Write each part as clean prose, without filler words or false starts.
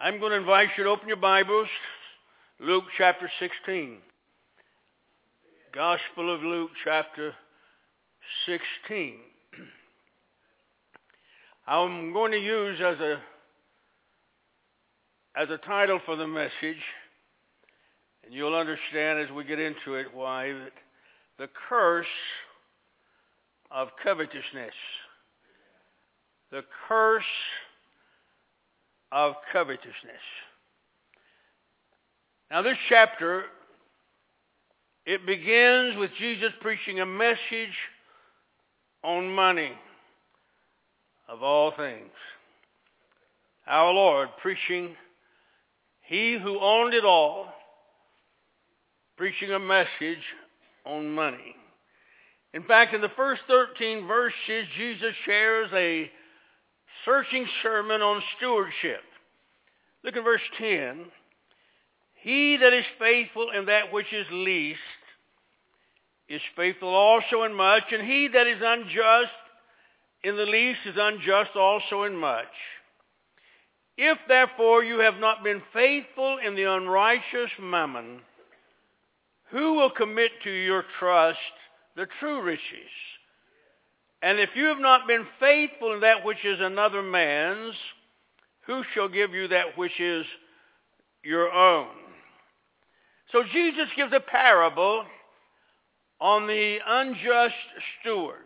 I'm going to invite you to open your Bibles, Luke chapter 16. Gospel of Luke chapter 16. I'm going to use as a title for the message, and you'll understand as we get into it why, the curse of covetousness. The curse of covetousness. Now this chapter, it begins with Jesus preaching a message on money, of all things. Our Lord preaching, He who owned it all, preaching a message on money. In fact, in the first 13 verses, Jesus shares a searching sermon on stewardship. Look at verse 10. He that is faithful in that which is least is faithful also in much, and he that is unjust in the least is unjust also in much. If therefore you have not been faithful in the unrighteous mammon, who will commit to your trust the true riches? And if you have not been faithful in that which is another man's, who shall give you that which is your own? So Jesus gives a parable on the unjust steward.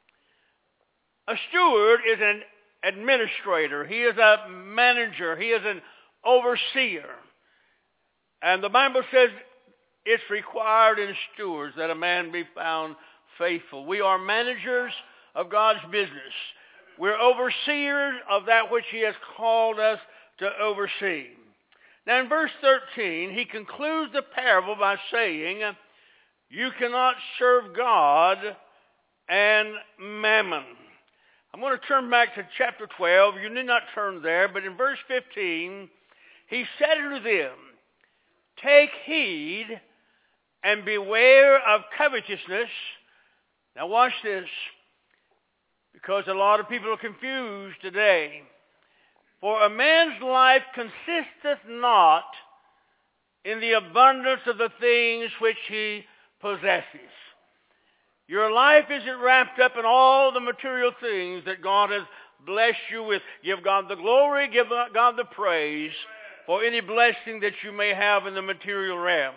A steward is an administrator. He is a manager. He is an overseer. And the Bible says it's required in stewards that a man be found faithful. We are managers of God's business. We're overseers of that which He has called us to oversee. Now in verse 13, He concludes the parable by saying, you cannot serve God and mammon. I'm going to turn back to chapter 12. You need not turn there, but in verse 15, He said unto them, take heed and beware of covetousness. Now watch this, because a lot of people are confused today. For a man's life consisteth not in the abundance of the things which he possesses. Your life isn't wrapped up in all the material things that God has blessed you with. Give God the glory, give God the praise for any blessing that you may have in the material realm.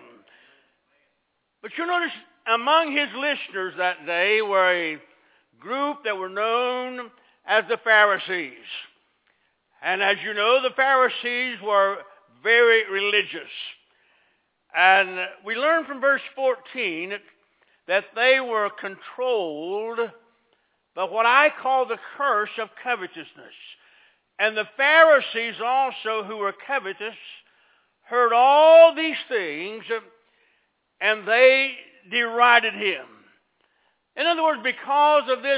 But you notice among His listeners that day were a group that were known as the Pharisees. And as you know, the Pharisees were very religious. And we learn from verse 14 that they were controlled by what I call the curse of covetousness. And the Pharisees also, who were covetous, heard all these things, and they derided Him. In other words, because of this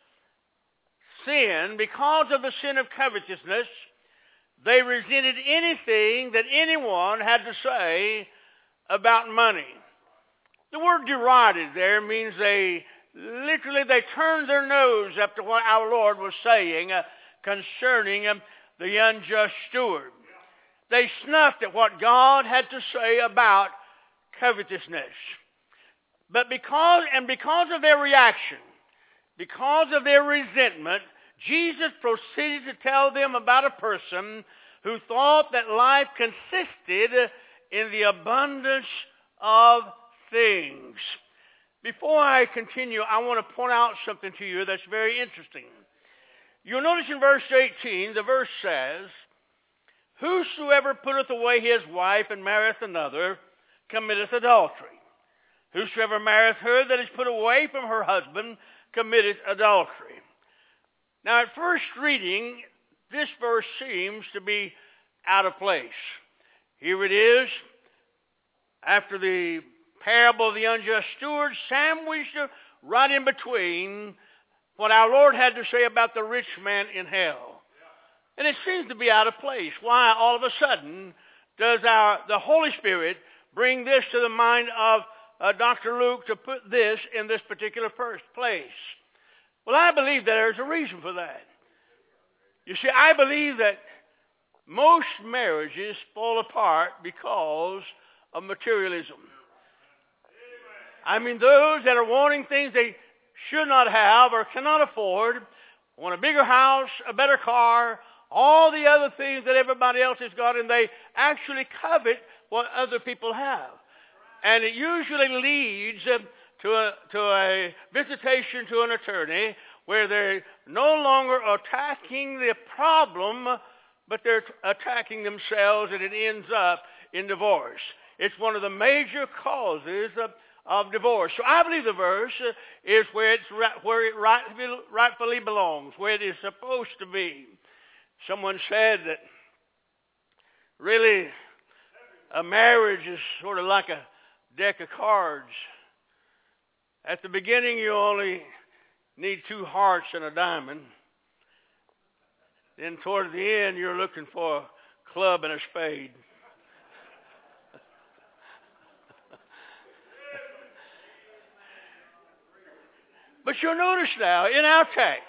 sin, because of the sin of covetousness, they resented anything that anyone had to say about money. The word derided there means they turned their nose up to what our Lord was saying concerning the unjust steward. They snuffed at what God had to say about covetousness. But because of their reaction, because of their resentment, Jesus proceeded to tell them about a person who thought that life consisted in the abundance of things. Before I continue, I want to point out something to you that's very interesting. You'll notice in verse 18, the verse says, whosoever putteth away his wife and marrieth another committeth adultery. Whosoever marrieth her that is put away from her husband committeth adultery. Now at first reading, this verse seems to be out of place. Here it is, after the parable of the unjust steward, sandwiched right in between what our Lord had to say about the rich man in hell. And it seems to be out of place. Why all of a sudden does the Holy Spirit bring this to the mind of Dr. Luke to put this in this particular place? Well, I believe there's a reason for that. You see, I believe that most marriages fall apart because of materialism. I mean, those that are wanting things they should not have or cannot afford, want a bigger house, a better car, all the other things that everybody else has got, and they actually covet what other people have. And it usually leads to a visitation to an attorney where they're no longer attacking the problem, but they're attacking themselves, and it ends up in divorce. It's one of the major causes of divorce. So I believe the verse is where it rightfully belongs, where it is supposed to be. Someone said that really a marriage is sort of like a deck of cards. At the beginning, you only need 2 hearts and a diamond. Then toward the end, you're looking for a club and a spade. But you'll notice now, in our text,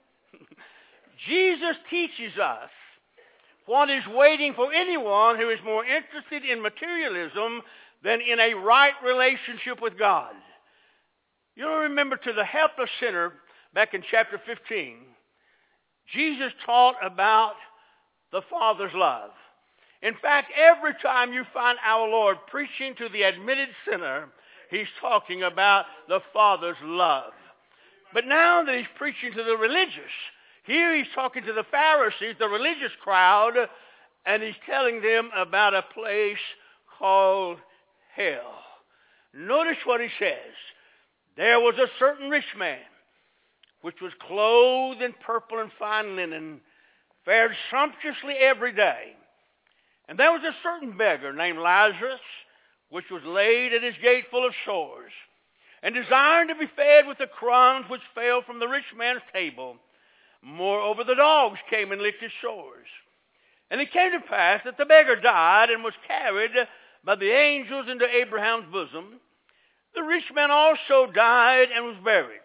Jesus teaches us what is waiting for anyone who is more interested in materialism than in a right relationship with God. You'll remember to the helpless sinner back in chapter 15, Jesus taught about the Father's love. In fact, every time you find our Lord preaching to the admitted sinner, he's talking about the Father's love. But now that he's preaching to the religious, here he's talking to the Pharisees, the religious crowd, and he's telling them about a place called hell. Notice what he says. There was a certain rich man, which was clothed in purple and fine linen, fared sumptuously every day. And there was a certain beggar named Lazarus, which was laid at his gate full of sores, and desired to be fed with the crumbs which fell from the rich man's table. Moreover, the dogs came and licked his sores. And it came to pass that the beggar died and was carried by the angels into Abraham's bosom. The rich man also died and was buried.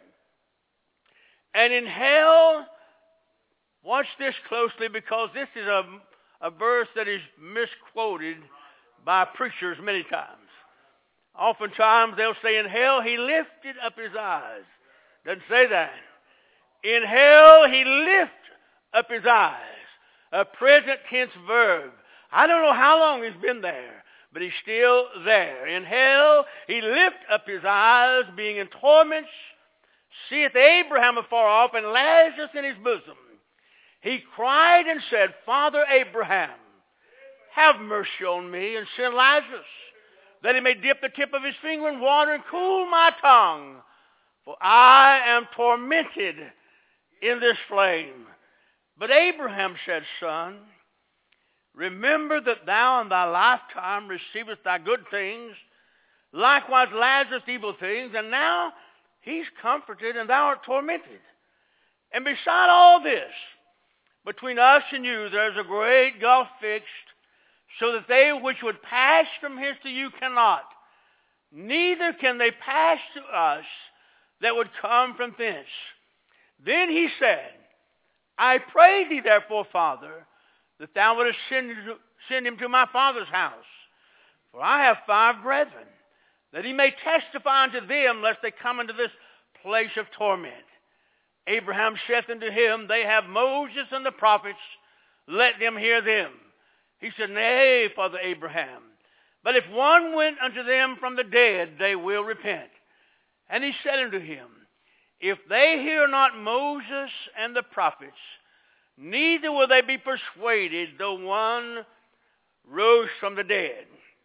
And in hell, watch this closely, because this is a verse that is misquoted by preachers many times. Oftentimes they'll say, in hell he lifted up his eyes. Doesn't say that. In hell he lifted up his eyes. A present tense verb. I don't know how long he's been there, but he's still there. In hell he lifted up his eyes, being in torments, seeth Abraham afar off, and Lazarus in his bosom. He cried and said, Father Abraham, have mercy on me, and send Lazarus, that he may dip the tip of his finger in water and cool my tongue, for I am tormented in this flame. But Abraham said, Son, remember that thou in thy lifetime receivest thy good things, likewise Lazarus evil things, and now he's comforted and thou art tormented. And beside all this, between us and you there's a great gulf fixed, so that they which would pass from hence to you cannot, neither can they pass to us that would come from thence. Then he said, I pray thee therefore, Father, that thou wouldest send him to my father's house. For I have 5 brethren, that he may testify unto them, lest they come into this place of torment. Abraham saith unto him, They have Moses and the prophets, let them hear them. He said, Nay, Father Abraham, but if one went unto them from the dead, they will repent. And he said unto him, If they hear not Moses and the prophets, neither will they be persuaded, though one rose from the dead.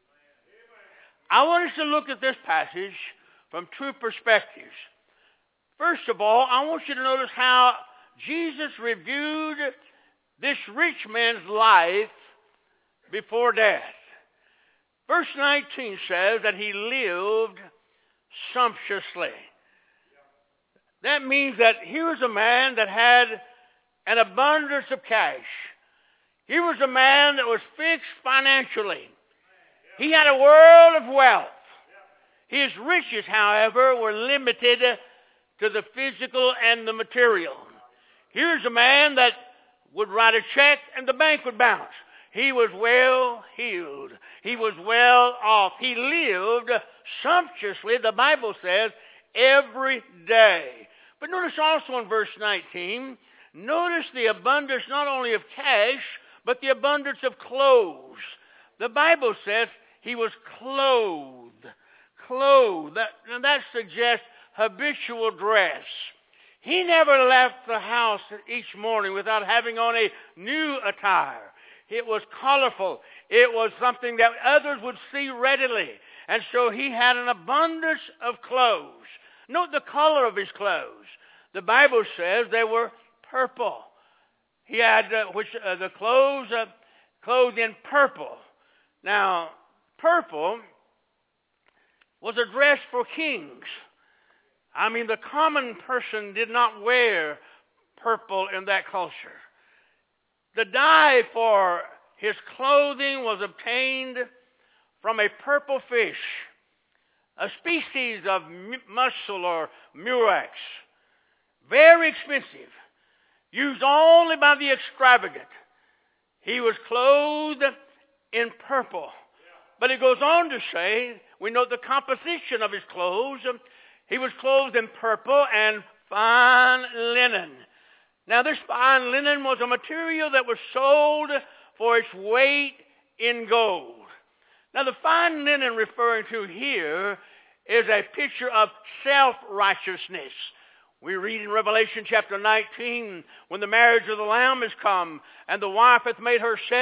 I want us to look at this passage from 2 perspectives. First of all, I want you to notice how Jesus reviewed this rich man's life before death. Verse 19 says that he lived sumptuously. That means that here was a man that had an abundance of cash. Here was a man that was fixed financially. He had a world of wealth. His riches, however, were limited to the physical and the material. Here's a man that would write a check and the bank would bounce. He was well healed. He was well off. He lived sumptuously, the Bible says, every day. But notice also in verse 19, notice the abundance not only of cash, but the abundance of clothes. The Bible says he was clothed. Clothed. That suggests habitual dress. He never left the house each morning without having on a new attire. It was colorful. It was something that others would see readily. And so he had an abundance of clothes. Note the color of his clothes. The Bible says they were purple. He had the clothes clothed in purple. Now, purple was a dress for kings. I mean, the common person did not wear purple in that culture. The dye for his clothing was obtained from a purple fish, a species of mussel or murex, very expensive, used only by the extravagant. He was clothed in purple. But it goes on to say, we know the composition of his clothes. He was clothed in purple and fine linen. Now this fine linen was a material that was sold for its weight in gold. Now the fine linen referring to here is a picture of self-righteousness. We read in Revelation chapter 19, when the marriage of the Lamb is come, and the wife hath made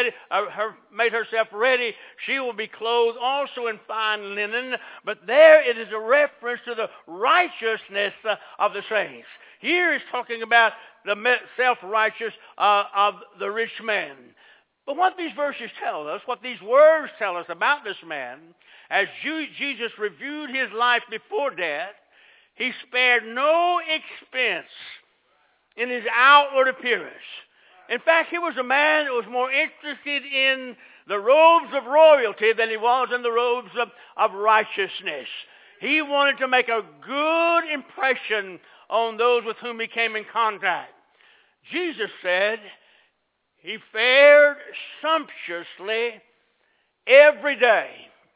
herself ready, she will be clothed also in fine linen. But there it is a reference to the righteousness of the saints. Here it's talking about the self-righteous of the rich man. But what these verses tell us, what these words tell us about this man, as Jesus reviewed his life before death, he spared no expense in his outward appearance. In fact, he was a man that was more interested in the robes of royalty than he was in the robes of righteousness. He wanted to make a good impression on those with whom he came in contact. Jesus said he fared sumptuously every day.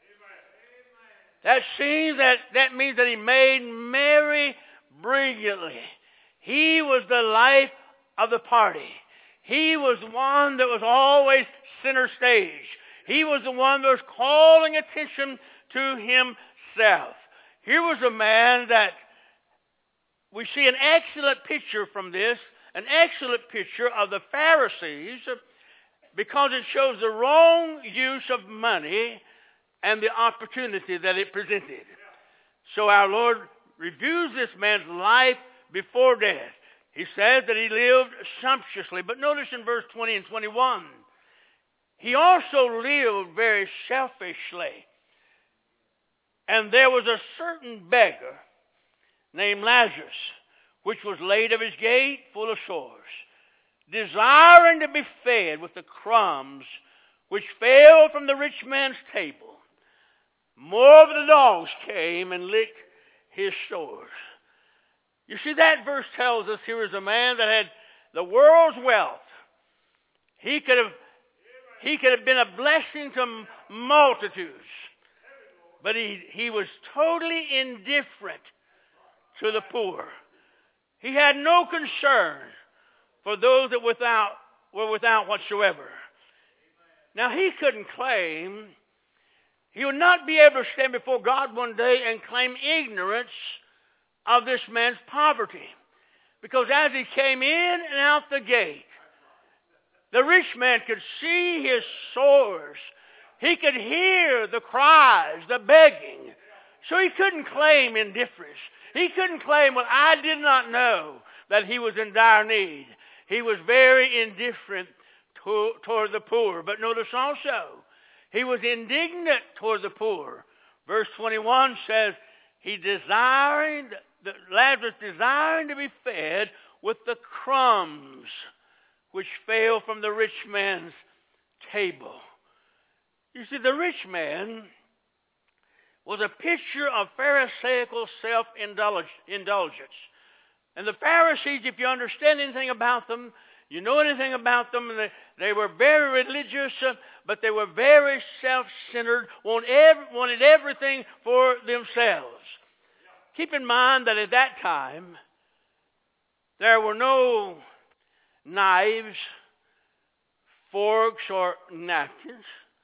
That means that he made merry brilliantly. He was the life of the party. He was the one that was always center stage. He was the one that was calling attention to himself. Here was a man that we see an excellent picture from this, an excellent picture of the Pharisees, because it shows the wrong use of money and the opportunity that it presented. So our Lord reviews this man's life before death. He says that he lived sumptuously. But notice in verse 20 and 21, he also lived very selfishly. And there was a certain beggar named Lazarus, which was laid of his gate full of sores, desiring to be fed with the crumbs which fell from the rich man's table. More of the dogs came and licked his sores. You see, that verse tells us here is a man that had the world's wealth. He could have been a blessing to multitudes. But he was totally indifferent to the poor. He had no concern for those that were without whatsoever. Now, he couldn't claim, he would not be able to stand before God one day and claim ignorance of this man's poverty. Because as he came in and out the gate, the rich man could see his sores. He could hear the cries, the begging. So he couldn't claim indifference. He couldn't claim, well, I did not know that he was in dire need. He was very indifferent toward the poor. But notice also, he was indignant toward the poor. Verse 21 says, Lazarus desiring to be fed with the crumbs which fell from the rich man's table. You see, the rich man was a picture of Pharisaical self-indulgence. And the Pharisees, if you understand anything about them, You know anything about them? They were very religious, but they were very self-centered, wanted everything for themselves. Keep in mind that at that time, there were no knives, forks, or napkins.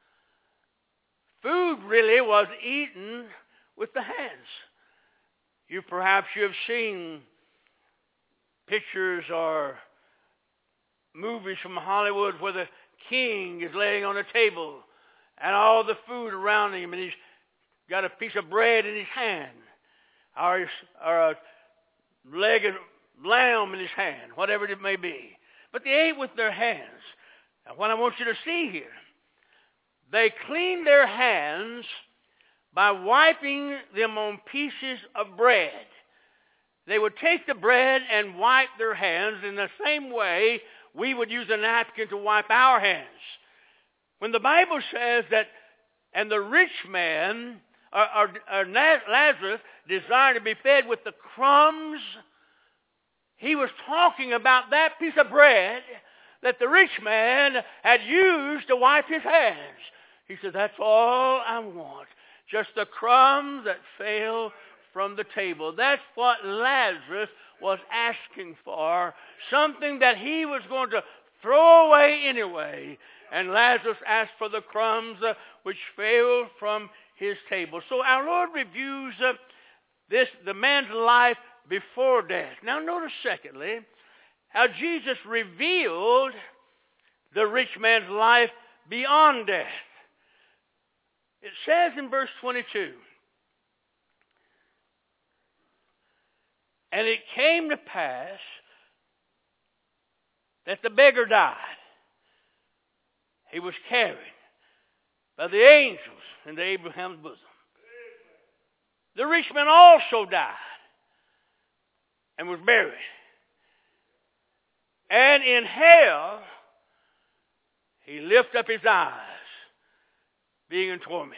Food really was eaten with the hands. Perhaps you have seen pictures or movies from Hollywood where the king is laying on a table and all the food around him, and he's got a piece of bread in his hand or a leg of lamb in his hand, whatever it may be. But they ate with their hands. Now, what I want you to see here, they cleaned their hands by wiping them on pieces of bread. They would take the bread and wipe their hands in the same way we would use a napkin to wipe our hands. When the Bible says that, and the rich man, or Lazarus, desired to be fed with the crumbs, he was talking about that piece of bread that the rich man had used to wipe his hands. He said, that's all I want. Just the crumbs that fell from the table. That's what Lazarus was asking for. Something that he was going to throw away anyway. And Lazarus asked for the crumbs which fell from his table. So our Lord reviews the man's life before death. Now notice secondly, how Jesus revealed the rich man's life beyond death. It says in verse 22, and it came to pass that the beggar died. He was carried by the angels into Abraham's bosom. The rich man also died and was buried. And in hell, he lifted up his eyes, being in torments.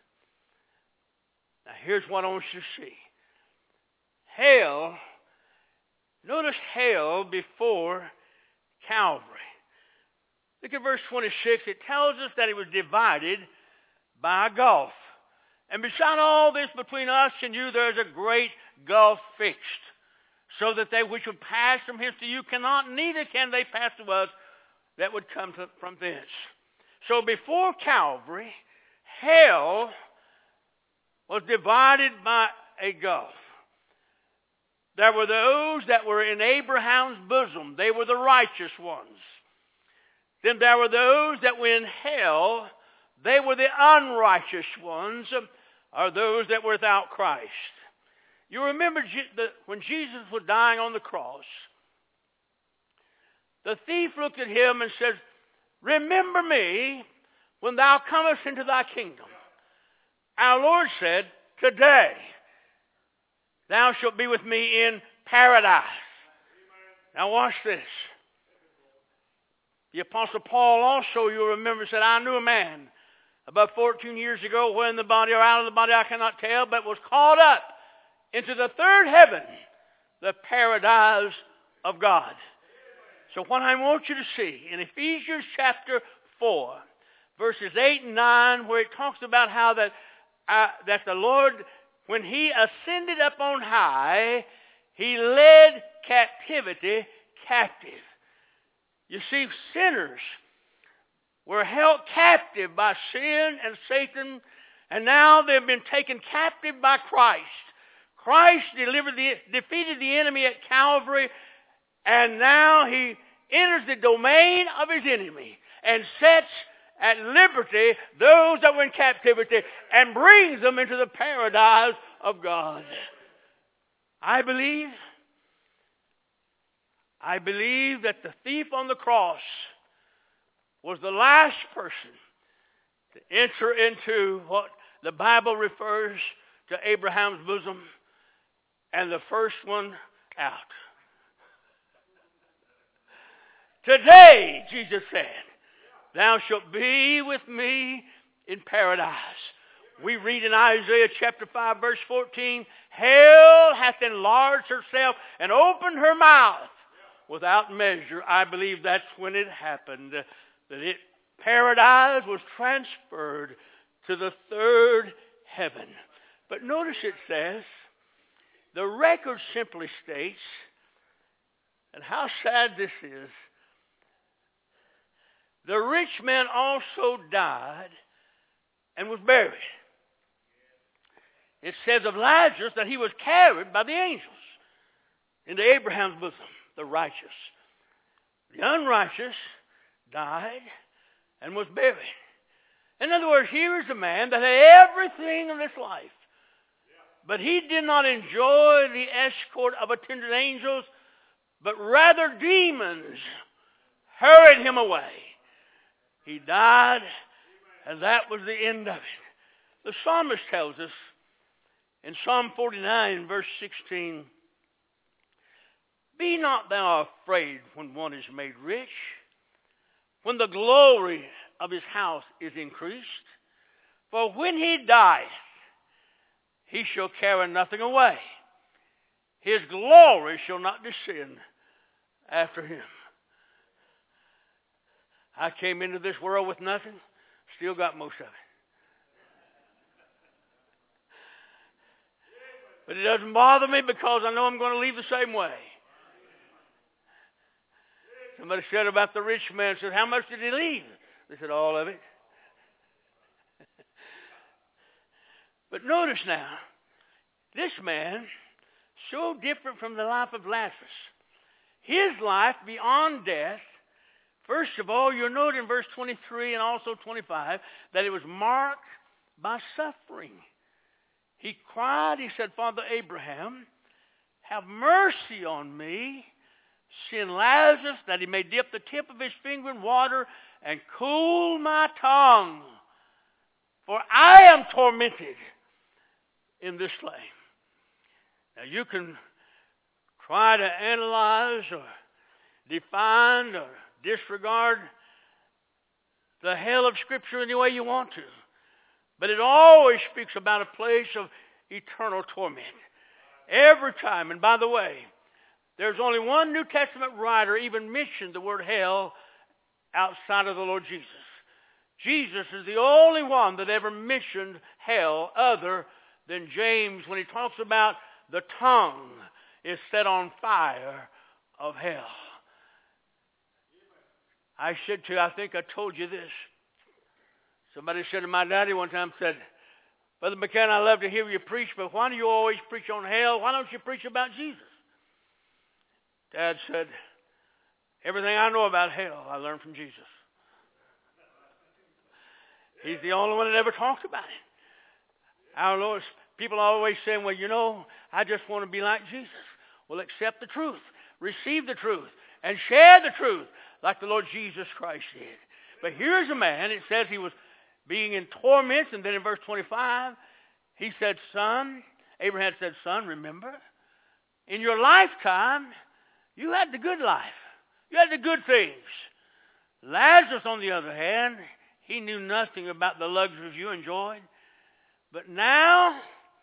Now here's what I want you to see. Hell, notice hell before Calvary. Look at verse 26. It tells us that it was divided by a gulf. And beside all this, between us and you, there's a great gulf fixed, so that they which would pass from hence to you cannot, neither can they pass to us that would come from thence. So before Calvary, hell was divided by a gulf. There were those that were in Abraham's bosom. They were the righteous ones. Then there were those that were in hell. They were the unrighteous ones, or those that were without Christ. You remember when Jesus was dying on the cross, the thief looked at him and said, remember me when thou comest into thy kingdom. Our Lord said, today thou shalt be with me in paradise. Now watch this. The Apostle Paul also, you'll remember, said, I knew a man about 14 years ago, where in the body or out of the body I cannot tell, but was caught up into the third heaven, the paradise of God. So what I want you to see, in Ephesians chapter 4, verses 8 and 9, where it talks about how that the Lord, when he ascended up on high, he led captivity captive. You see, sinners were held captive by sin and Satan, and now they've been taken captive by Christ. Christ defeated the enemy at Calvary, and now he enters the domain of his enemy and sets at liberty those that were in captivity and brings them into the paradise of God. I believe that the thief on the cross was the last person to enter into what the Bible refers to Abraham's bosom, and the first one out. Today, Jesus said, thou shalt be with me in paradise. We read in Isaiah chapter 5, verse 14, hell hath enlarged herself and opened her mouth without measure. I believe that's when it happened. Paradise was transferred to the third heaven. But notice it says, the record simply states, and how sad this is, the rich man also died and was buried. It says of Lazarus that he was carried by the angels into Abraham's bosom, the righteous. The unrighteous died and was buried. In other words, here is a man that had everything in this life, but he did not enjoy the escort of attendant angels, but rather demons hurried him away. He died, and that was the end of it. The psalmist tells us in Psalm 49, verse 16, "Be not thou afraid when one is made rich, when the glory of his house is increased. For when he dieth, he shall carry nothing away. His glory shall not descend after him." I came into this world with nothing, still got most of it. But it doesn't bother me because I know I'm going to leave the same way. Somebody said about the rich man, said, "How much did he leave?" They said, "All of it." But notice now, this man, so different from the life of Lazarus. His life beyond death, first of all, you'll note in verse 23 and also 25 that it was marked by suffering. He cried, he said, "Father Abraham, have mercy on me. Send Lazarus that he may dip the tip of his finger in water and cool my tongue. For I am tormented in this flame." Now you can try to analyze or define or disregard the hell of Scripture any way you want to. But it always speaks about a place of eternal torment. Every time. And by the way, there's only one New Testament writer even mentioned the word hell outside of the Lord Jesus. Jesus is the only one that ever mentioned hell other than James when he talks about the tongue is set on fire of hell. I think I told you this. Somebody said to my daddy one time, said, "Brother McCann, I love to hear you preach, but why do you always preach on hell? Why don't you preach about Jesus?" Dad said, "Everything I know about hell, I learned from Jesus. He's the only one that ever talked about it." Our Lord, people are always saying, "Well, I just want to be like Jesus." Well, accept the truth, receive the truth, and share the truth like the Lord Jesus Christ did. But here's a man, it says he was being in torments, and then in verse 25, he said, Abraham said, "Son, remember, in your lifetime, you had the good life. You had the good things. Lazarus, on the other hand, he knew nothing about the luxuries you enjoyed. But now,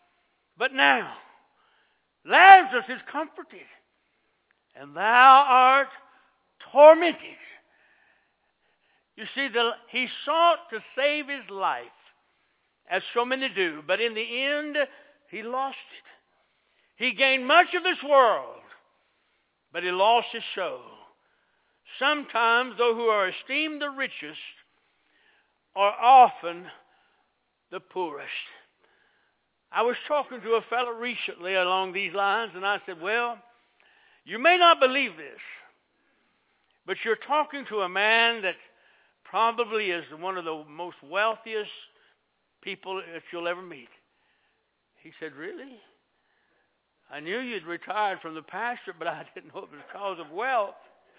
Lazarus is comforted, and thou art tormented." You see, he sought to save his life, as so many do, but in the end, he lost it. He gained much of this world, but he lost his soul. Sometimes those who are esteemed the richest are often the poorest. I was talking to a fellow recently along these lines, and I said, "Well, you may not believe this, but you're talking to a man that probably is one of the most wealthiest people that you'll ever meet." He said, "Really? I knew you'd retired from the pastorate, but I didn't know it was because of wealth."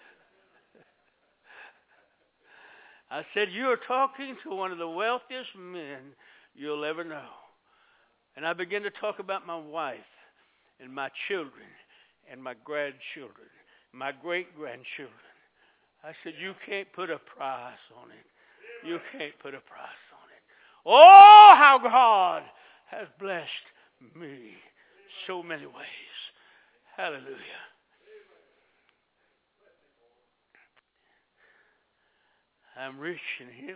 I said, "You're talking to one of the wealthiest men you'll ever know." And I began to talk about my wife and my children and my grandchildren, my great-grandchildren. I said, "You can't put a price on it. You can't put a price on it. Oh, how God has blessed me so many ways." Hallelujah. I'm rich in Him.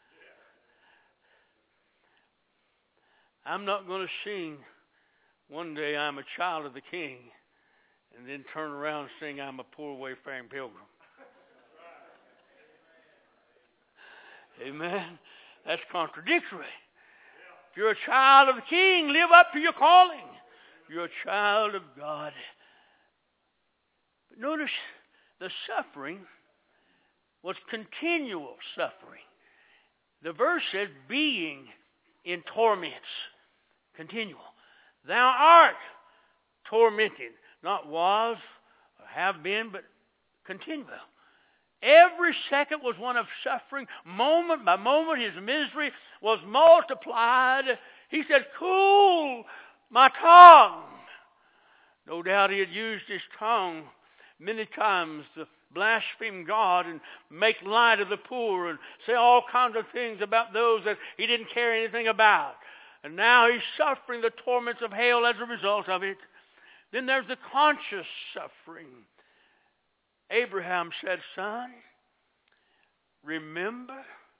I'm not going to sing one day I'm a child of the King and then turn around and sing I'm a poor wayfaring pilgrim. Amen. That's contradictory. If you're a child of the King, live up to your calling. You're a child of God. But notice the suffering was continual suffering. The verse says being in torments. Continual. Thou art tormented. Not was or have been, but continual. Every second was one of suffering. Moment by moment, his misery was multiplied. He said, cool my tongue. No doubt he had used his tongue many times to blaspheme God and make light of the poor and say all kinds of things about those that he didn't care anything about. And now he's suffering the torments of hell as a result of it. Then there's the conscious suffering. Abraham said, son, remember.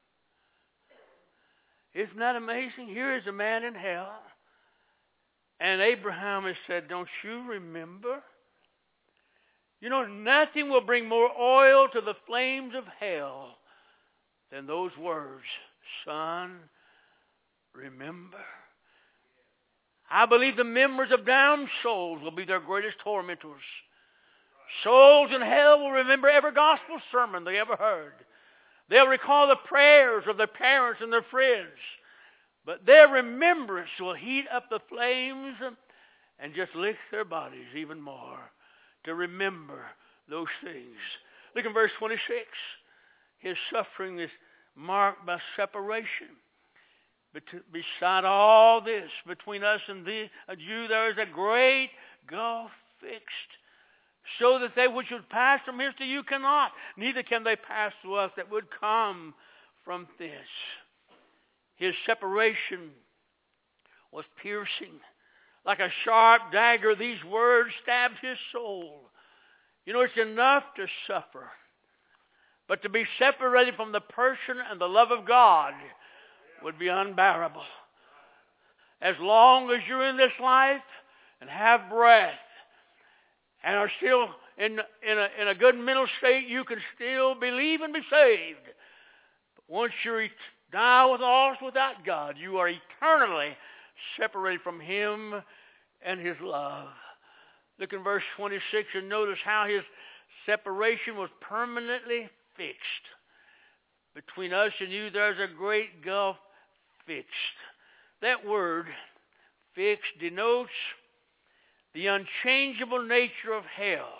Isn't that amazing? Here is a man in hell. And Abraham has said, don't you remember? You know, nothing will bring more oil to the flames of hell than those words, son, remember. I believe the members of damned souls will be their greatest tormentors. Souls in hell will remember every gospel sermon they ever heard. They'll recall the prayers of their parents and their friends. But their remembrance will heat up the flames and just lick their bodies even more to remember those things. Look in verse 26. His suffering is marked by separation. But beside all this, between us and thee, a Jew, there is a great gulf fixed, so that they which would pass from hence to you cannot, neither can they pass to us that would come from thence. His separation was piercing. Like a sharp dagger, these words stabbed his soul. You know, it's enough to suffer. But to be separated from the person and the love of God would be unbearable. As long as you're in this life and have breath and are still in a good mental state, you can still believe and be saved. But once you die with all without God, you are eternally separated from Him and His love. Look in verse 26 and notice how His separation was permanently fixed. Between us and you, there's a great gulf fixed. That word, fixed, denotes the unchangeable nature of hell.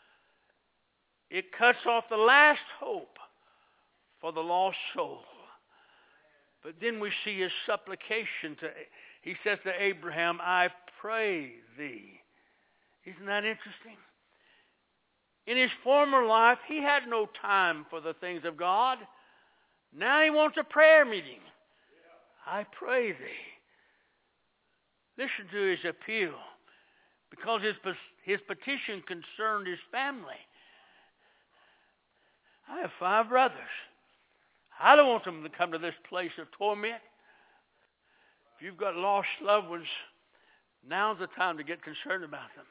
It cuts off the last hope for the lost soul. But then we see his supplication. He says to Abraham, I pray thee. Isn't that interesting? In his former life, he had no time for the things of God. Now he wants a prayer meeting. I pray thee. Listen to his appeal, because his petition concerned his family. I have 5 brothers. I don't want them to come to this place of torment. If you've got lost loved ones, now's the time to get concerned about them.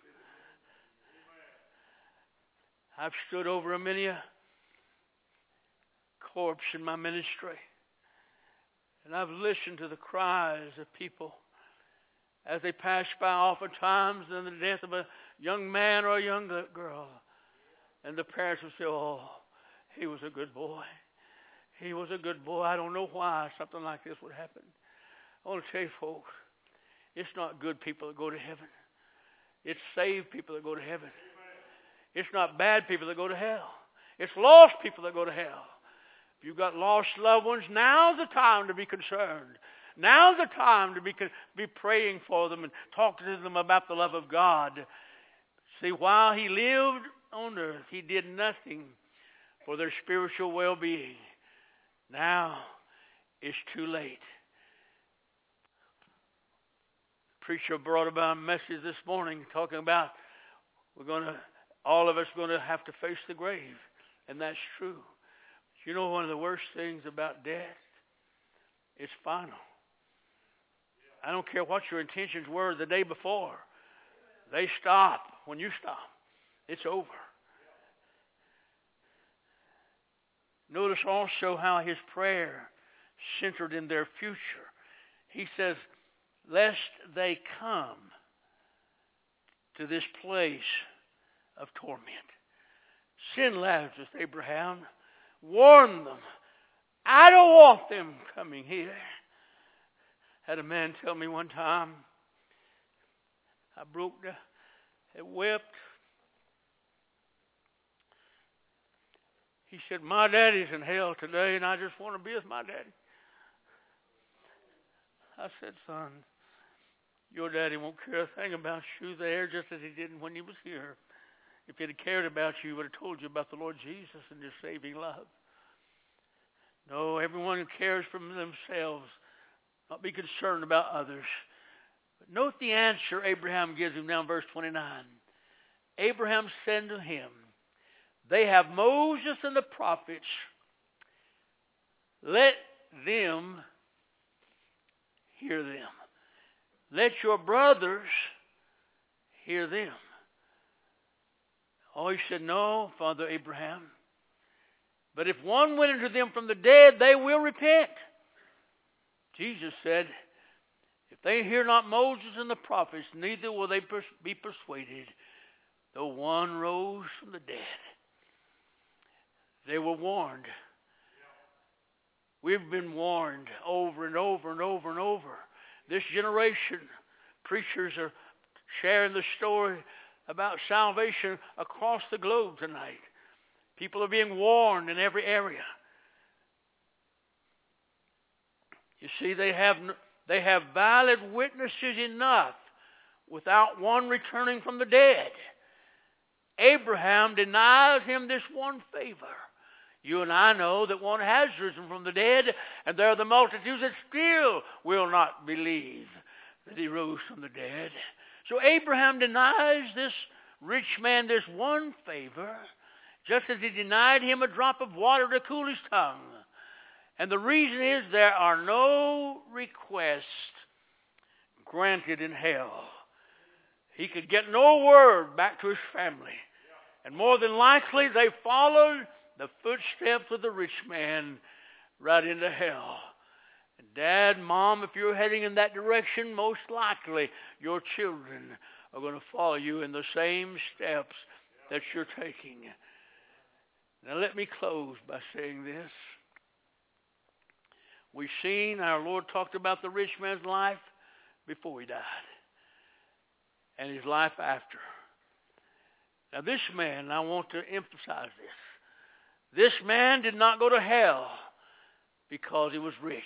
I've stood over many a corpse in my ministry, and I've listened to the cries of people as they pass by, oftentimes in the death of a young man or a young girl. And the parents will say, oh, he was a good boy. He was a good boy. I don't know why something like this would happen. I want to tell you, folks, it's not good people that go to heaven. It's saved people that go to heaven. It's not bad people that go to hell. It's lost people that go to hell. If you've got lost loved ones, now's the time to be concerned. Now's the time to be praying for them and talking to them about the love of God. See, while he lived on earth, he did nothing for their spiritual well-being. Now it's too late. The preacher brought about a message this morning talking about all of us going to have to face the grave. And that's true. You know one of the worst things about death? It's final. I don't care what your intentions were the day before. They stop when you stop. It's over. Notice also how his prayer centered in their future. He says, lest they come to this place of torment. Send Lazarus, Abraham. Warn them. I don't want them coming here. Had a man tell me one time, I broke down and wept. He said, my daddy's in hell today and I just want to be with my daddy. I said, son, your daddy won't care a thing about you there just as he didn't when he was here. If he'd have cared about you, he would have told you about the Lord Jesus and his saving love. No, everyone who cares for themselves, not be concerned about others. But note the answer Abraham gives him now in verse 29. Abraham said to him, they have Moses and the prophets. Let them hear them. Let your brothers hear them. Oh, he said, no, Father Abraham. But if one went into them from the dead, they will repent. Jesus said, if they hear not Moses and the prophets, neither will they be persuaded, though one rose from the dead. They were warned. We've been warned over and over and over and over. This generation, preachers are sharing the story about salvation across the globe tonight. People are being warned in every area. You see, they have valid witnesses enough without one returning from the dead. Abraham denies him this one favor. You and I know that one has risen from the dead, and there are the multitudes that still will not believe that he rose from the dead. So Abraham denies this rich man this one favor, just as he denied him a drop of water to cool his tongue. And the reason is there are no requests granted in hell. He could get no word back to his family. And more than likely they followed the footsteps of the rich man right into hell. And Dad, Mom, if you're heading in that direction, most likely your children are going to follow you in the same steps that you're taking. Now let me close by saying this. We've seen our Lord talked about the rich man's life before he died and his life after. Now this man, I want to emphasize this man did not go to hell because he was rich.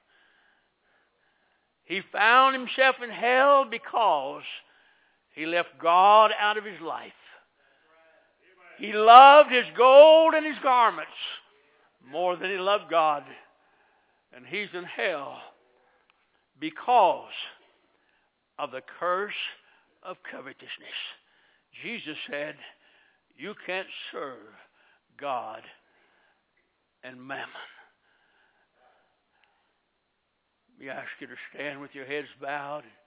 He found himself in hell because he left God out of his life. He loved his gold and his garments more than he loved God. And he's in hell because of the curse of covetousness. Jesus said, you can't serve God and mammon. Let me ask you to stand with your heads bowed.